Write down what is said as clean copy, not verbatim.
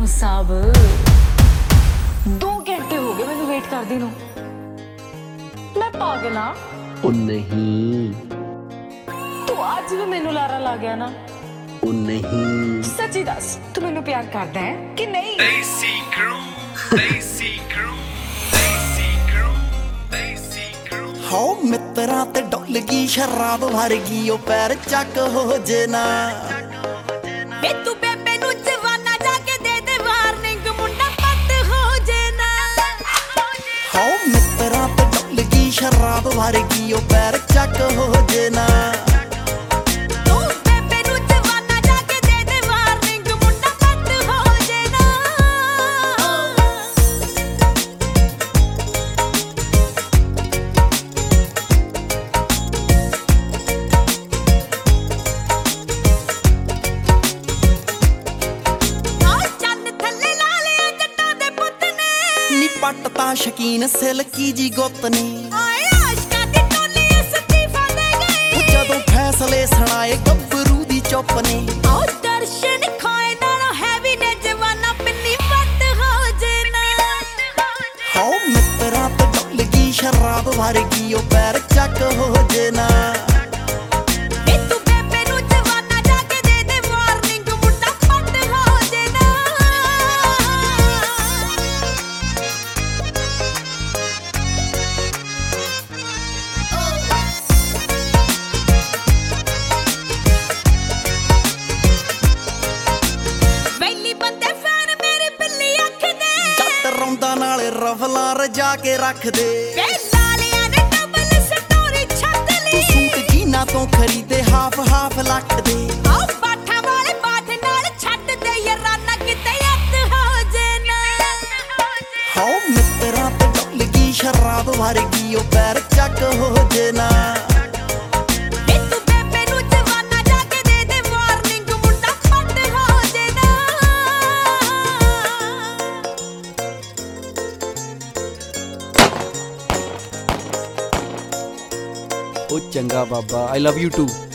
साहब 2 घंटे हो गए मैनू वेट करदी नू। मैं पागल हाँ? ओ नहीं, तू आज भी मैनू लारा ला गया ना? ओ नहीं। सच्ची दस तू मैनू प्यार करदा है कि नहीं? Desi crew, Desi crew, Desi crew, Desi crew. हो मित्रा ते डुल गई शराब वर्गी ओ पैर चक हो जेना वे तू बेबे नू जवाना जाके दे दे वार्निंग मुंडा पत हो जेना। हो मित्रा ते डुल गई शराब वर्गी ओ पैर चक हो जेना तू बेबे नू जवाना जाके दे दे वार्निंग मुंडा पत हो जेना। नी पट्टा शकीन सिल्की जी गुत्त ने जदों फैसले सुनाए गब्बरू दी चुप ने दर्शन खोए नालों हैवी ने जवाना पिन्नी पत हो जेना। हो मित्रा ते डुल गई शराब वर्गी ओ पैर चक हो जेना वे तू बेबे नू जवाना जाके दे दे वार्निंग मुंडा पत हो जेना। वैली बंदे फैन मेरी बिल्ली अख दे जट रौंदा नाले रफला रजा के रख दे वे लालियां ने डबल स्टोरी छत तू ली सूट जीना तो खरीदे हाफ हाफ लख दे आओ बाठा वाले बाठ नाल छੱਡ ਦੇ ਯਾਰਾਨਾ ਕਿਤੇ ਅੱਤ ਹੋ जेना। हो मित्रा ते डुल गई शराब वर्गी ओ पैर चक हो जेना वे तू बेबे नू जवाना जाके दे दे वार्निंग मुंडा पत हो जेना। ओ चंगा बाबा, आई लव यू टू।